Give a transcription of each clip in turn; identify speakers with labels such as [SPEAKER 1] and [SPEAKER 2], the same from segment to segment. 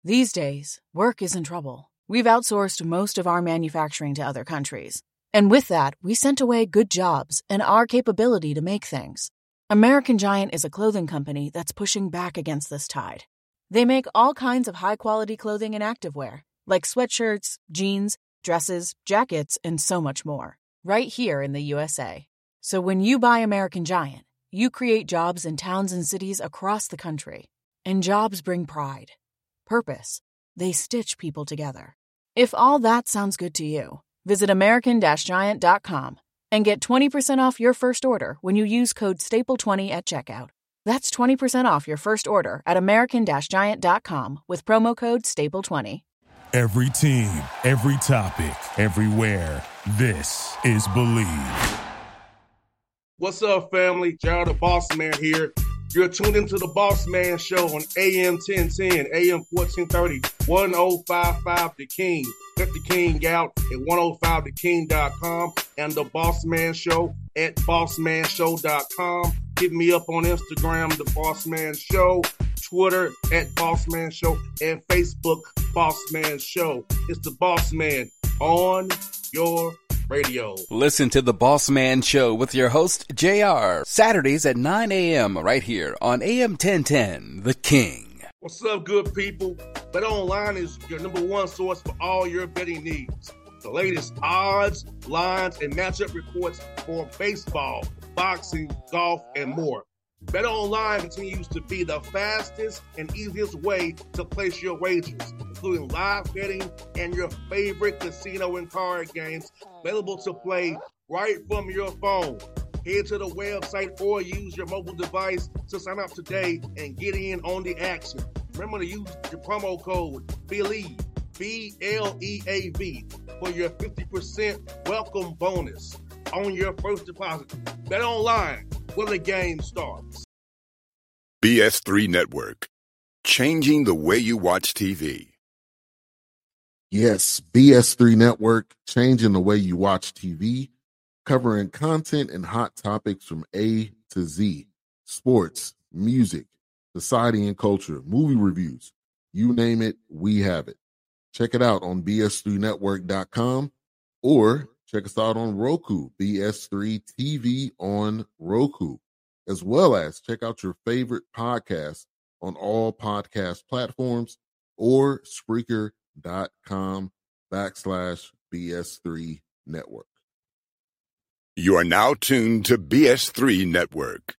[SPEAKER 1] These days, work is in trouble. We've outsourced most of our manufacturing to other countries. And with that, we sent away good jobs and our capability to make things. American Giant is a clothing company that's pushing back against this tide. They make all kinds of high-quality clothing and activewear, like sweatshirts, jeans, dresses, jackets, and so much more, right here in the USA. So when you buy American Giant, you create jobs in towns and cities across the country. And jobs bring pride, purpose. They stitch people together. If all that sounds good to you, visit American-Giant.com and get 20% off your first order when you use code STAPLE20 at checkout. That's 20% off your first order at American-Giant.com with promo code STAPLE20.
[SPEAKER 2] Every team, every topic, everywhere. This is Believe.
[SPEAKER 3] What's up, family? Jared the Boss Man here. You're tuned into the Boss Man Show on AM 1010, AM 1430, 1055 The King. Check The King out at 105theking.com and the Boss Man Show at bossmanshow.com. Hit me up on Instagram, The Boss Man Show, Twitter at Boss Man Show, and Facebook, Boss Man Show. It's the Boss Man on your radio.
[SPEAKER 4] Listen to The Boss Man Show with your host, JR, Saturdays at 9 a.m. right here on AM 1010, The King.
[SPEAKER 3] What's up, good people? BetOnline is your number one source for all your betting needs. The latest odds, lines, and matchup reports for baseball, boxing, golf, and more. BetOnline continues to be the fastest and easiest way to place your wagers, including live betting and your favorite casino and card games available to play right from your phone. Head to the website or use your mobile device to sign up today and get in on the action. Remember to use your promo code BELIEVE, BLEAV, for your 50% welcome bonus on your first deposit. BetOnline, where the game starts.
[SPEAKER 5] BS3 Network, changing the way you watch TV.
[SPEAKER 6] Yes, BS3 Network, changing the way you watch TV, covering content and hot topics from A to Z, sports, music, society and culture, movie reviews, you name it, we have it. Check it out on bs3network.com or check us out on Roku, BS3 TV on Roku, as well as check out your favorite podcast on all podcast platforms or Spreaker.com/BS3 Network.
[SPEAKER 5] You are now tuned to BS3 Network.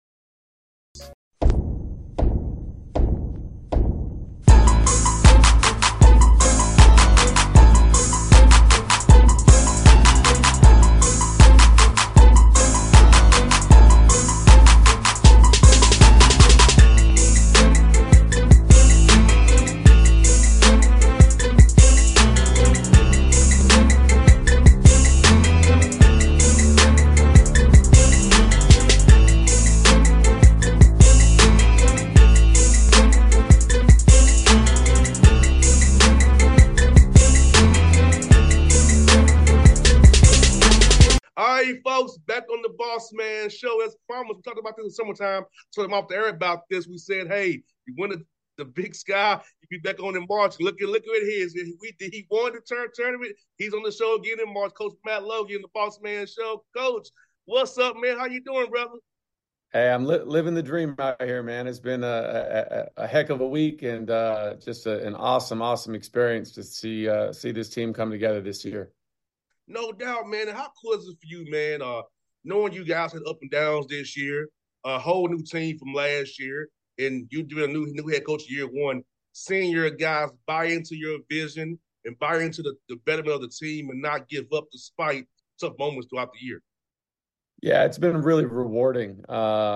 [SPEAKER 3] Folks, back on the Boss Man Show. As promised, we talked about this in summertime. Told them off the air about this. We said, hey, you win the Big Sky. You be back on in March. Look at his. He won the tournament. He's on the show again in March. Coach Matt Logan, the Boss Man Show. Coach, what's up, man? How you doing, brother?
[SPEAKER 7] Hey, I'm living the dream out here, man. It's been a heck of a week and just an awesome experience to see this team come together this year.
[SPEAKER 3] No doubt, man. And how cool is it for you, man, knowing you guys had up and downs this year, a whole new team from last year, and you doing a new head coach year one, seeing your guys buy into your vision and buy into the betterment of the team and not give up despite tough moments throughout the year?
[SPEAKER 7] Yeah, it's been really rewarding.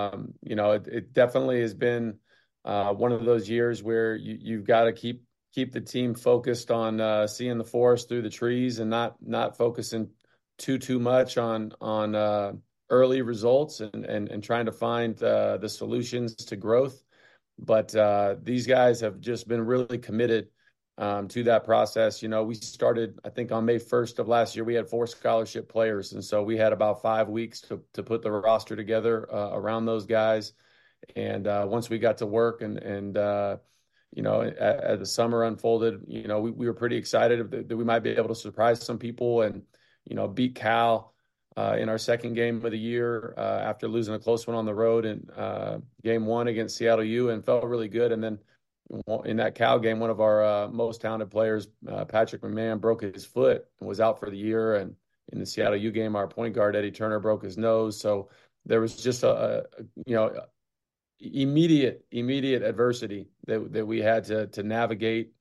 [SPEAKER 7] It definitely has been one of those years where you've got to keep the team focused on seeing the forest through the trees and not focusing too much on early results and trying to find the solutions to growth. But these guys have just been really committed to that process. We started, I think on May 1st of last year, we had 4 scholarship players. And so we had about 5 weeks to put the roster together around those guys. And once we got to work and as the summer unfolded, we were pretty excited that we might be able to surprise some people and, beat Cal in our second game of the year after losing a close one on the road in game one against Seattle U, and felt really good. And then in that Cal game, one of our most talented players, Patrick McMahon, broke his foot and was out for the year. And in the Seattle U game, our point guard, Eddie Turner, broke his nose. So there was just immediate adversity that we had to navigate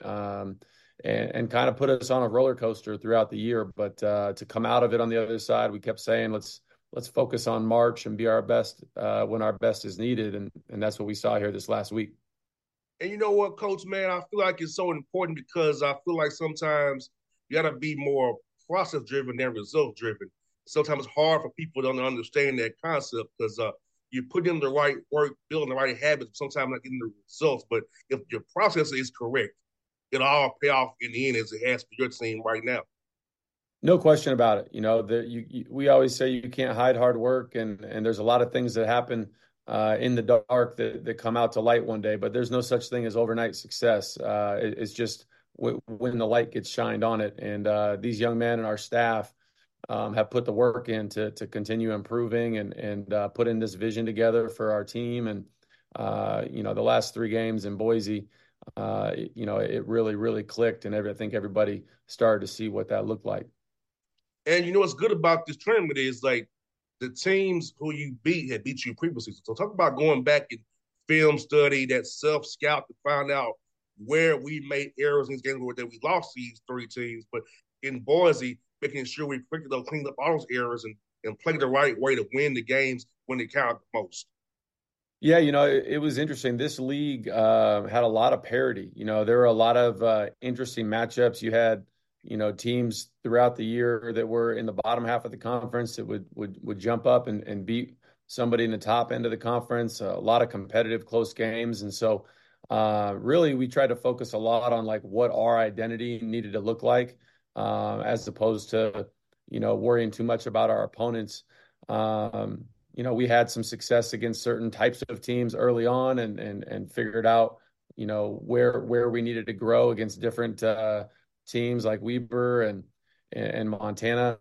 [SPEAKER 7] and kind of put us on a roller coaster throughout the year. But to come out of it on the other side, we kept saying, let's focus on March and be our best when our best is needed. And that's what we saw here this last week.
[SPEAKER 3] And you know what, Coach, man, I feel like it's so important because I feel like sometimes you got to be more process-driven than result-driven. Sometimes it's hard for people to understand that concept because you put in the right work, building the right habits, sometimes not getting the results. But if your process is correct, it'll all pay off in the end as it has for your team right now.
[SPEAKER 7] No question about it. We always say you can't hide hard work, and there's a lot of things that happen in the dark that come out to light one day, but there's no such thing as overnight success. It's just when the light gets shined on it. And these young men and our staff have put the work in to continue improving and put in this vision together for our team. And, the last 3 games in Boise, it really, really clicked, and I think everybody started to see what that looked like.
[SPEAKER 3] And what's good about this tournament is like the teams who you beat had beat you previously. So talk about going back and film study, that self-scout to find out where we made errors in these games that we lost these 3 teams. But in Boise, making sure we quickly cleaned up all those errors and played the right way to win the games when it counted the most.
[SPEAKER 7] Yeah, it was interesting. This league had a lot of parity. There were a lot of interesting matchups. You had, teams throughout the year that were in the bottom half of the conference that would jump up and beat somebody in the top end of the conference. A lot of competitive, close games. And so really we tried to focus a lot on like what our identity needed to look like as opposed to, worrying too much about our opponents. We had some success against certain types of teams early on and figured out, where we needed to grow against different teams like Weber and Montana.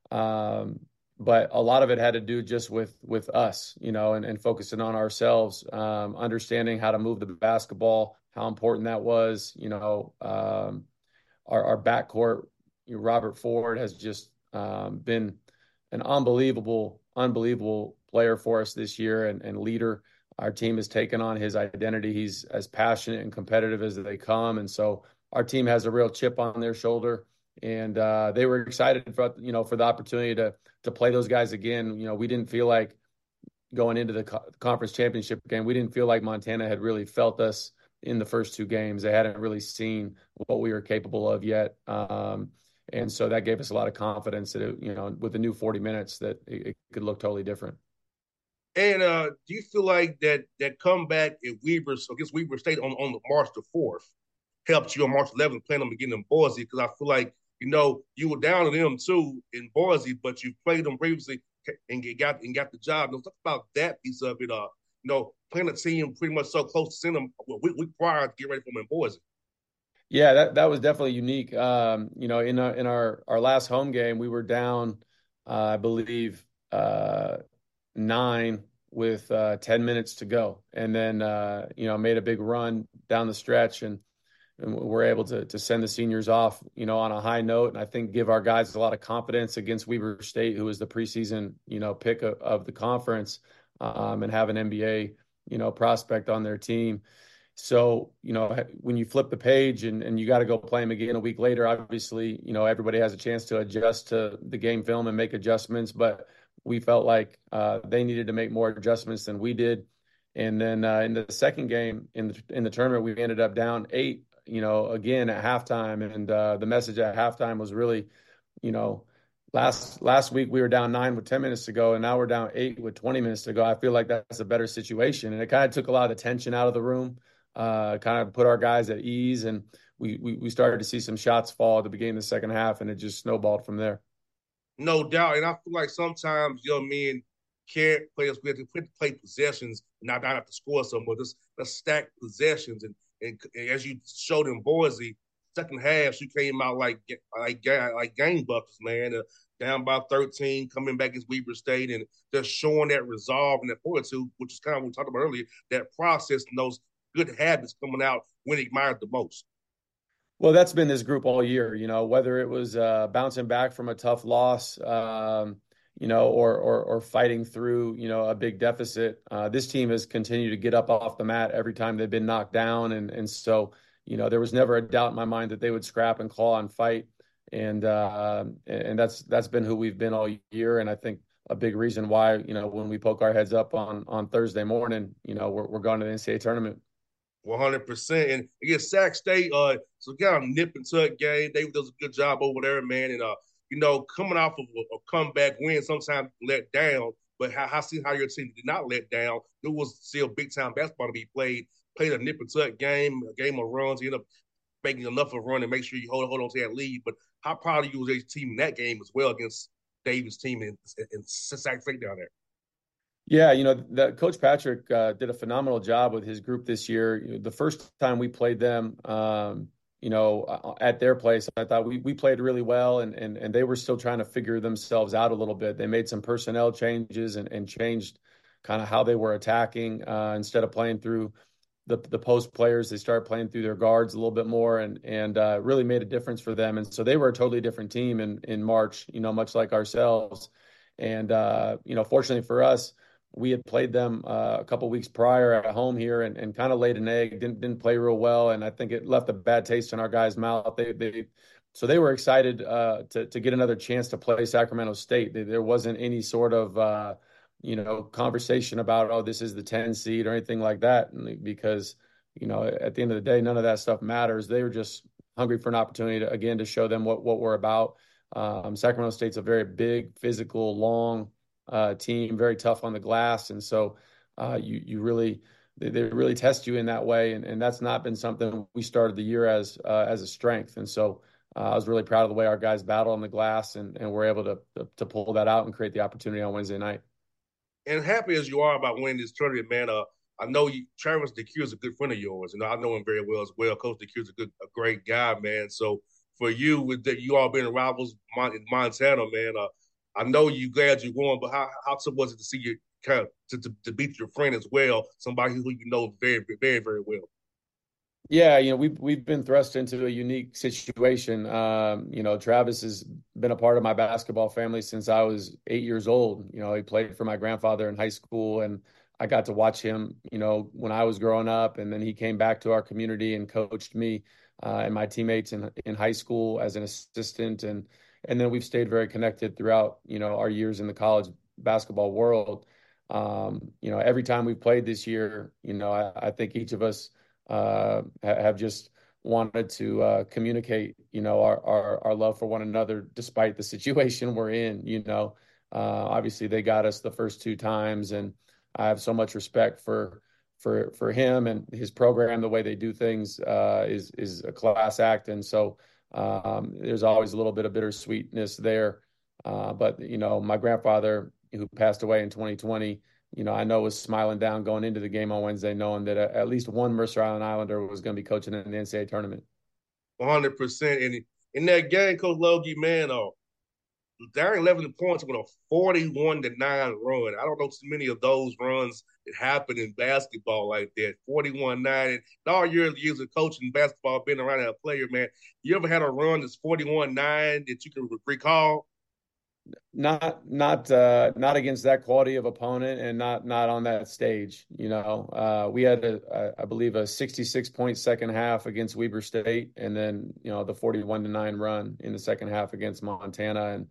[SPEAKER 7] But a lot of it had to do just with us, and focusing on ourselves, understanding how to move the basketball, how important that was. Our backcourt, Robert Ford has just been an unbelievable player for us this year and leader. Our team has taken on his identity. He's as passionate and competitive as they come. And so our team has a real chip on their shoulder, and they were excited for the opportunity to play those guys again. We didn't feel like going into the conference championship game, we didn't feel like Montana had really felt us in the first 2 games. They hadn't really seen what we were capable of yet. And so that gave us a lot of confidence that, with the new 40 minutes that it could look totally different.
[SPEAKER 3] And do you feel like that comeback against Weber State on the March the 4th helped you on March 11th playing them again in Boise? Because I feel like, you were down to them too in Boise, but you played them previously and got the job. Let's talk about that piece of it. Playing a team pretty much so close to seeing them week prior to get ready for them in Boise.
[SPEAKER 7] Yeah, that was definitely unique. In our last home game, we were down, I believe, 9 with 10 minutes to go, and then made a big run down the stretch, and we're able to send the seniors off, on a high note, and I think give our guys a lot of confidence against Weber State, who was the preseason pick of the conference, and have an NBA prospect on their team. So, when you flip the page and you got to go play them again a week later, obviously, everybody has a chance to adjust to the game film and make adjustments, but we felt like they needed to make more adjustments than we did. And then in the second game in the tournament, we ended up down 8, again at halftime. And the message at halftime was really, last week we were down 9 with 10 minutes to go, and now we're down 8 with 20 minutes to go. I feel like that's a better situation. And it kind of took a lot of the tension out of the room, kind of put our guys at ease. And we started to see some shots fall at the beginning of the second half, and it just snowballed from there.
[SPEAKER 3] No doubt. And I feel like sometimes young men can't play us. We have to play possessions, not have to score some, but just stack possessions. And And as you showed in Boise, second half, she came out like gangbusters, man. Down by 13, coming back against Weber State, and just showing that resolve and that fortitude, which is kind of what we talked about earlier, that process and those good habits coming out when admired the most.
[SPEAKER 7] Well, that's been this group all year, whether it was bouncing back from a tough loss, or fighting through, a big deficit. This team has continued to get up off the mat every time they've been knocked down. And so, there was never a doubt in my mind that they would scrap and claw and fight. And that's been who we've been all year. And I think a big reason why, when we poke our heads up on Thursday morning, we're going to the NCAA tournament.
[SPEAKER 3] 100%. And against Sac State, so kind of nip and tuck game. David does a good job over there, man. And coming off of a comeback win, sometimes let down. But I see how your team did not let down. It was still big time basketball to be played. Played a nip and tuck game, a game of runs. You end up making enough of a run and make sure you hold on to that lead. But how proud of you was your team in that game as well against David's team in Sac State down there?
[SPEAKER 7] Yeah, that Coach Patrick did a phenomenal job with his group this year. The first time we played them, at their place, I thought we played really well, and they were still trying to figure themselves out a little bit. They made some personnel changes and changed kind of how they were attacking. Instead of playing through the post players, they started playing through their guards a little bit more, and really made a difference for them. And so they were a totally different team in March, much like ourselves. And fortunately for us, we had played them a couple weeks prior at home here and kind of laid an egg, didn't play real well. And I think it left a bad taste in our guys' mouth. So they were excited to get another chance to play Sacramento State. There wasn't any sort of, conversation about, oh, this is the 10 seed or anything like that. Because, at the end of the day, none of that stuff matters. They were just hungry for an opportunity to show them what we're about. Sacramento State's a very big, physical, long team, very tough on the glass, and so they really test you in that way, and that's not been something we started the year as a strength. And so I was really proud of the way our guys battled on the glass, and we're able to pull that out and create the opportunity on Wednesday night.
[SPEAKER 3] And happy as you are about winning this tournament, man. I know Travis DeCue is a good friend of yours, and I know him very well as well. Coach DeCue is a great guy, man. So for you, with that, you all being rivals in Montana, man. I know you glad you won, but how tough was it to see you kind of to beat your friend as well, somebody who you know very, very, very well?
[SPEAKER 7] Yeah, we've been thrust into a unique situation. Travis has been a part of my basketball family since I was 8 years old. He played for my grandfather in high school, and I got to watch him, when I was growing up, and then he came back to our community and coached me and my teammates in high school as an assistant, and then we've stayed very connected throughout, our years in the college basketball world. Every time we've played this year, I think each of us have just wanted to communicate, our love for one another, despite the situation we're in. Obviously they got us the first two times, and I have so much respect for him and his program. The way they do things is a class act, and so there's always a little bit of bittersweetness there. But my grandfather, who passed away in 2020, I know was smiling down going into the game on Wednesday, knowing that at least one Mercer Island Islander was going to be coaching in the NCAA tournament.
[SPEAKER 3] 100%. And in that game, Coach Logie, man, Darren 11 points with a 41-9 run. I don't know too many of those runs that happen in basketball like that. 41-9. And all your years of coaching basketball, being around that player, man, you ever had a run that's 41-9 that you can recall?
[SPEAKER 7] Not against that quality of opponent, and not on that stage. We had I believe a 66-point second half against Weber State, and then the 41-9 run in the second half against Montana. And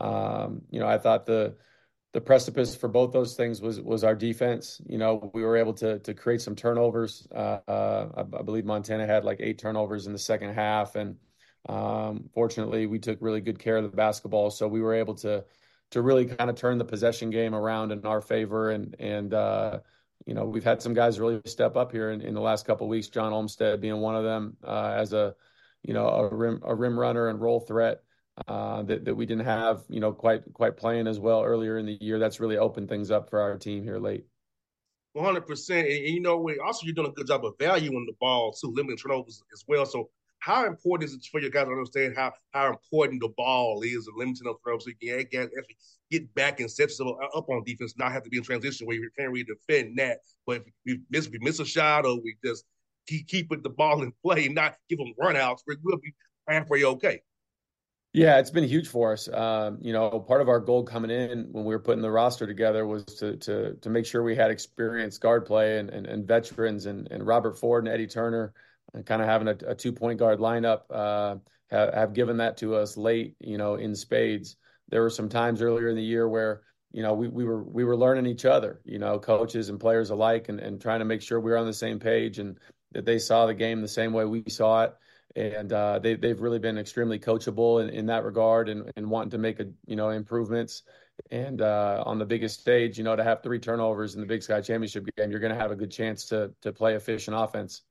[SPEAKER 7] I thought the precipice for both those things was our defense. We were able to create some turnovers. I believe Montana had like 8 turnovers in the second half, and fortunately we took really good care of the basketball, so we were able to really kind of turn the possession game around in our favor. And we've had some guys really step up here in the last couple of weeks, John Olmstead being one of them, as a rim runner and roll threat that we didn't have quite playing as well earlier in the year. That's really opened things up for our team here late.
[SPEAKER 3] 100%. And you know what? Also, you're doing a good job of valuing the ball too, limiting turnovers as well. So, how important is it for you guys to understand how important the ball is and limiting those turnovers so you can actually get back and set yourself up on defense, not have to be in transition where you can't really defend that. But if we miss a shot or we just keep the ball in play and not give them runouts, we'll be halfway okay.
[SPEAKER 7] Yeah, it's been huge for us. Part of our goal coming in when we were putting the roster together was to make sure we had experienced guard play and veterans and Robert Ford and Eddie Turner and kind of having a 2-point guard lineup have given that to us late, in spades. There were some times earlier in the year where, we were learning each other, coaches and players alike and trying to make sure we were on the same page and that they saw the game the same way we saw it. And they've really been extremely coachable in that regard and wanting to make improvements. And on the biggest stage, to have 3 turnovers in the Big Sky Championship game, you're going to have a good chance to play efficient offense.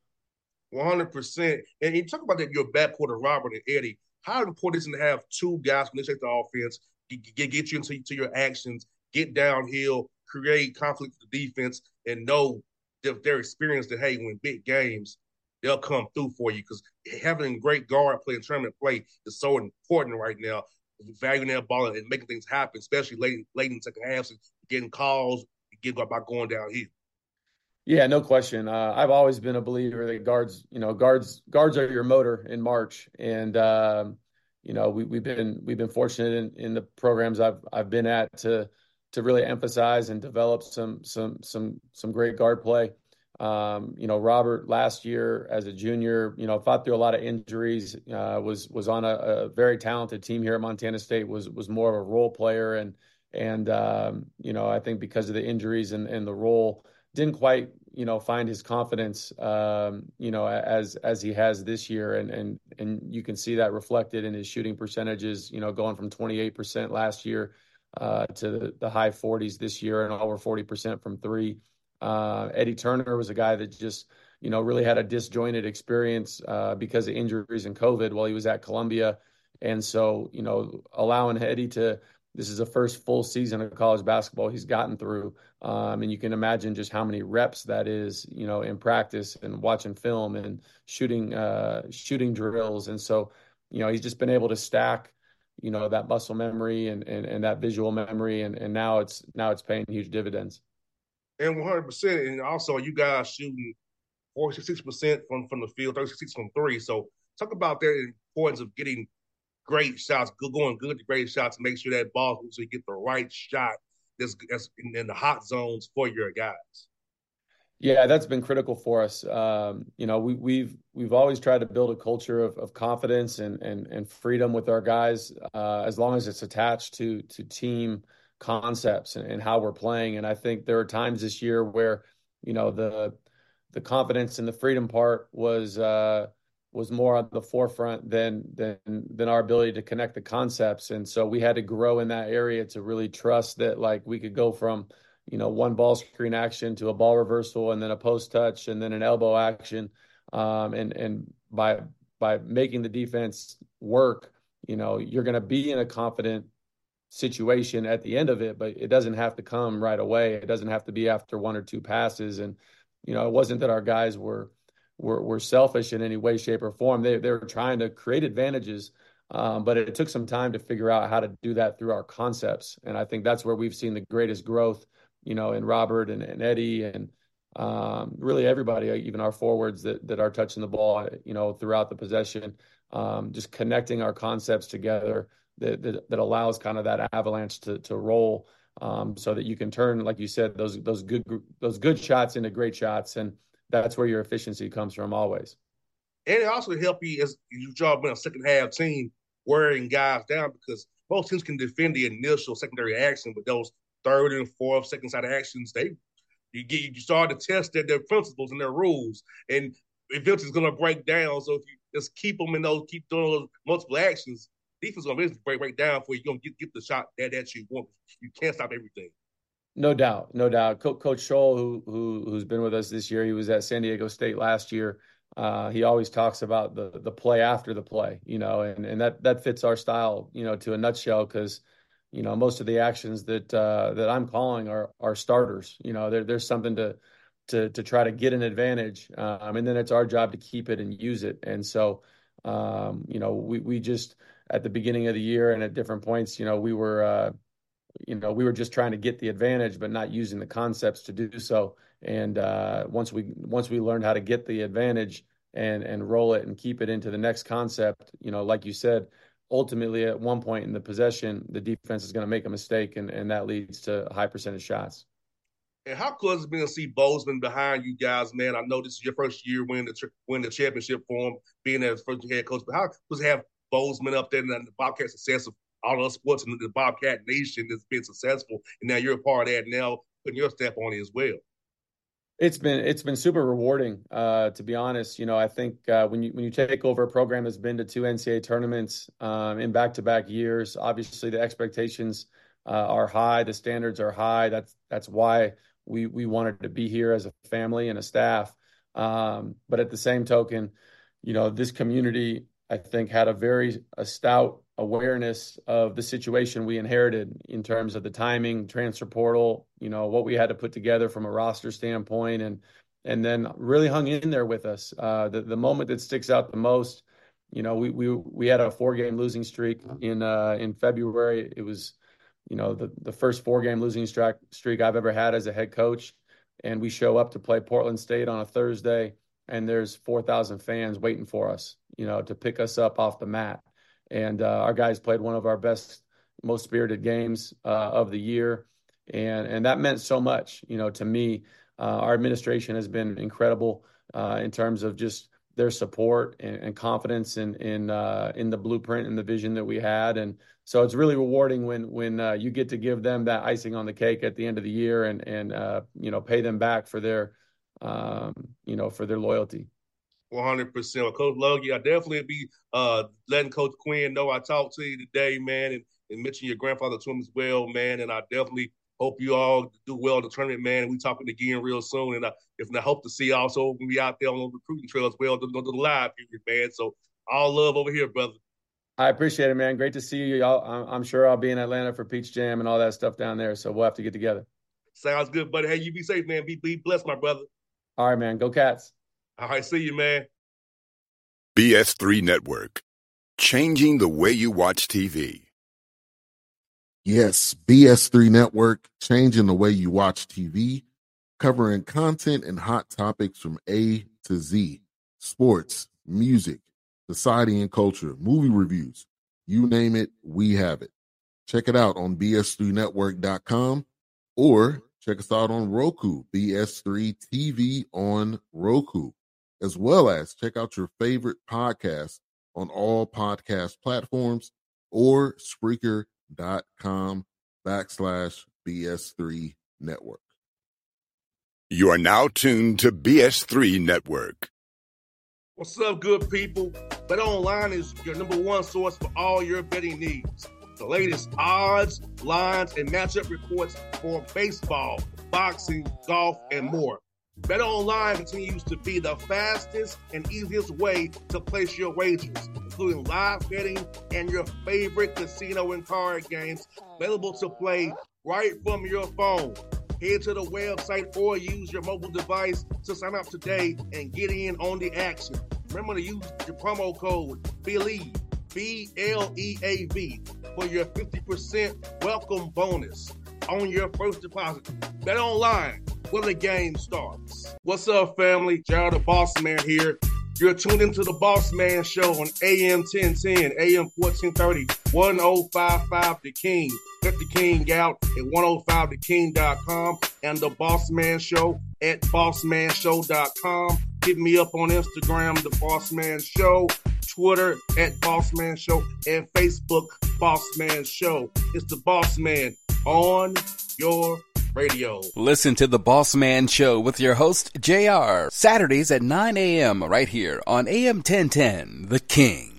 [SPEAKER 3] 100%. And you talk about that your backcourt of Robert and Eddie. How important is it to have 2 guys when they take the offense, get you into your actions, get downhill, create conflict for the defense, and know that they're experienced that, hey, when big games, they'll come through for you because having great guard play and tournament play is so important right now. Valuing that ball and making things happen, especially late in the second half, so getting calls, getting by going downhill.
[SPEAKER 7] Yeah, no question. I've always been a believer that guards are your motor in March, and we've been fortunate in the programs I've been at to really emphasize and develop some great guard play. Robert last year as a junior, fought through a lot of injuries, was on a very talented team here at Montana State, was more of a role player. And I think because of the injuries and the role, didn't quite, find his confidence, as he has this year. And you can see that reflected in his shooting percentages, going from 28% last year, to the high 40s this year and over 40% from 3. Eddie Turner was a guy that just, really had a disjointed experience because of injuries and COVID while he was at Columbia. And so, allowing Eddie this is the first full season of college basketball he's gotten through. And you can imagine just how many reps that is, in practice and watching film and shooting drills. And so, he's just been able to stack, that muscle memory and that visual memory. And now it's paying huge dividends.
[SPEAKER 3] And 100%. And also, you guys shooting 46% from the field, 36 from 3. So talk about that importance of getting great shots, going good to great shots, to make sure that ball so you get the right shot that's in the hot zones for your guys.
[SPEAKER 7] Yeah, that's been critical for us. We've always tried to build a culture of confidence and freedom with our guys, as long as it's attached to team concepts and how we're playing. And I think there are times this year where, the confidence and the freedom part was more on the forefront than our ability to connect the concepts. And so we had to grow in that area to really trust that, like, we could go from, one ball screen action to a ball reversal and then a post touch and then an elbow action. And by making the defense work, you're going to be in a confident situation at the end of it, but it doesn't have to come right away. It doesn't have to be after 1 or 2 passes. And, it wasn't that our guys were selfish in any way, shape, or form. They were trying to create advantages, but it took some time to figure out how to do that through our concepts. And I think that's where we've seen the greatest growth, in Robert and Eddie and really everybody, even our forwards that are touching the ball, throughout the possession, just connecting our concepts together that allows kind of that avalanche to roll, so that you can turn, like you said, those good shots into great shots. And that's where your efficiency comes from always.
[SPEAKER 3] And it also help you as you job in a second half team wearing guys down, because most teams can defend the initial secondary action, but those third and fourth second side actions, you start to test their principles and their rules, and eventually it's going to break down. So if you just keep them in keep doing those multiple actions, defense is going to break down for you. You're going to get the shot that you want. You can't stop everything.
[SPEAKER 7] No doubt. Coach Scholl, who's been with us this year, he was at San Diego State last year. He always talks about the play after the play, and that fits our style, to a nutshell, because most of the actions that I'm calling are starters. There's something to try to get an advantage, and then it's our job to keep it and use it. And so, we just at the beginning of the year and at different points, we were just trying to get the advantage, but not using the concepts to do so. And once we learned how to get the advantage and roll it and keep it into the next concept, like you said, ultimately at one point in the possession, the defense is going to make a mistake, and that leads to high percentage shots.
[SPEAKER 3] And how cool has it been to see Bozeman behind you guys, man? I know this is your first year winning the championship for him, being as first head coach. But how was to have Bozeman up there and the Bobcat success of all the sports and the Bobcat Nation that's been successful, and now you're a part of that now, putting your step on it as well.
[SPEAKER 7] It's been super rewarding, to be honest. I think when you take over a program that's been to 2 NCAA tournaments in back-to-back years, obviously the expectations are high, the standards are high. That's why we wanted to be here as a family and a staff. But at the same token, this community, I think, had a stout awareness of the situation we inherited in terms of the timing, transfer portal, what we had to put together from a roster standpoint, and then really hung in there with us. The moment that sticks out the most, we had a 4-game losing streak in February. It was, the first 4-game losing streak I've ever had as a head coach. And we show up to play Portland State on a Thursday, and there's 4,000 fans waiting for us, to pick us up off the mat. And our guys played one of our best, most spirited games of the year. And that meant so much, to me. Our administration has been incredible in terms of just their support and confidence in the blueprint and the vision that we had. And so it's really rewarding when you get to give them that icing on the cake at the end of the year and pay them back for their loyalty.
[SPEAKER 3] 100%. Well, Coach Logie, I definitely be letting Coach Quinn know I talked to you today, man, and mention your grandfather to him as well, man. And I definitely hope you all do well in the tournament, man. And we talking again real soon. And I hope to see you also when we out there on the recruiting trail as well, the live period, man. So all love over here, brother.
[SPEAKER 7] I appreciate it, man. Great to see you. I'm sure I'll be in Atlanta for Peach Jam and all that stuff down there. So we'll have to get together.
[SPEAKER 3] Sounds good, buddy. Hey, you be safe, man. Be blessed, my brother.
[SPEAKER 7] All right, man. Go Cats.
[SPEAKER 3] All right, see you, man.
[SPEAKER 5] BS3 Network, changing the way you watch TV.
[SPEAKER 6] Yes, BS3 Network, changing the way you watch TV, covering content and hot topics from A to Z, sports, music, society and culture, movie reviews, you name it, we have it. Check it out on bs3network.com or check us out on Roku, BS3 TV on Roku, as well as check out your favorite podcast on all podcast platforms or Spreaker.com/BS3 Network.
[SPEAKER 5] You are now tuned to BS3 Network.
[SPEAKER 3] What's up, good people? BetOnline is your #1 source for all your betting needs. The latest odds, lines, and matchup reports for baseball, boxing, golf, and more. BetOnline continues to be the fastest and easiest way to place your wagers, including live betting and your favorite casino and card games available to play right from your phone. Head to the website or use your mobile device to sign up today and get in on the action. Remember to use your promo code BLEAV, BLEAV, for your 50% welcome bonus on your first deposit. BetOnline, where the game starts. What's up, family? Jared the Boss Man here. You're tuned into the Boss Man Show on AM 1010, AM 1430, 1055 The King. Check The King out at 105theking.com and the Boss Man Show at bossmanshow.com. Hit me up on Instagram, The Boss Man Show, Twitter at Boss Man Show, and Facebook, Boss Man Show. It's the Boss Man on your radio.
[SPEAKER 4] Listen to The Boss Man Show with your host, JR, Saturdays at 9 a.m. right here on AM 1010, The King.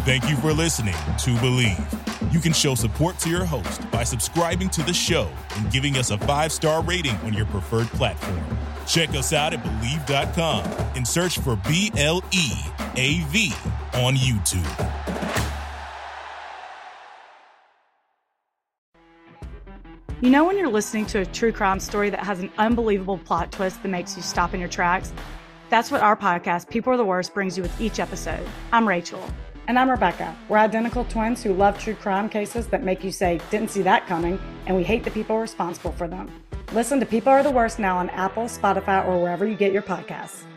[SPEAKER 2] Thank you for listening to Believe. You can show support to your host by subscribing to the show and giving us a 5-star rating on your preferred platform. Check us out at Believe.com and search for BLEAV on YouTube.
[SPEAKER 8] You know when you're listening to a true crime story that has an unbelievable plot twist that makes you stop in your tracks? That's what our podcast, People Are the Worst, brings you with each episode. I'm Rachel.
[SPEAKER 9] And I'm Rebecca. We're identical twins who love true crime cases that make you say, didn't see that coming, and we hate the people responsible for them. Listen to People Are the Worst now on Apple, Spotify, or wherever you get your podcasts.